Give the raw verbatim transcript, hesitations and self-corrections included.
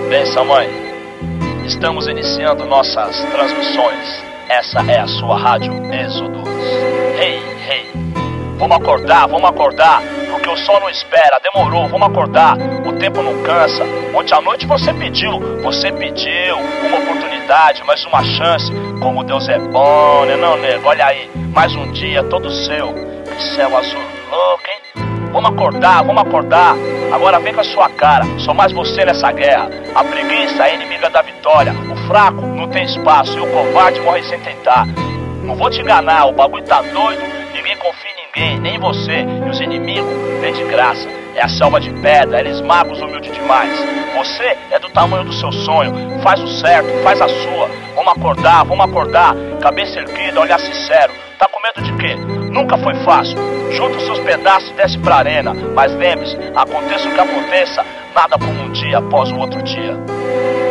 Benção, mãe. Estamos iniciando nossas transmissões. Essa é a sua rádio Êxodos. Hey, hey. Vamos acordar, vamos acordar, porque o sol não espera, demorou, vamos acordar. O tempo não cansa. Ontem à noite você pediu, você pediu uma oportunidade, mais uma chance. Como Deus é bom, né não, nego? Olha aí, mais um dia todo seu. Que céu azul louco, hein? Vamos acordar, vamos acordar. Agora vem com a sua cara, só mais você nessa guerra. A preguiça é inimiga da vitória. O fraco não tem espaço e o covarde morre sem tentar. Não vou te enganar, o bagulho tá doido. Ninguém confia em ninguém, nem em você. E os inimigos vêm de graça. É a selva de pedra, eles magos humildes demais. Você é do tamanho do seu sonho. Faz o certo, faz a sua. Vamos acordar, vamos acordar. Cabeça erguida, olhar sincero. Tá com medo de quê? Nunca foi fácil. Junta os seus pedaços e desce pra arena. Mas lembre-se, aconteça o que aconteça, nada como um dia após o outro dia.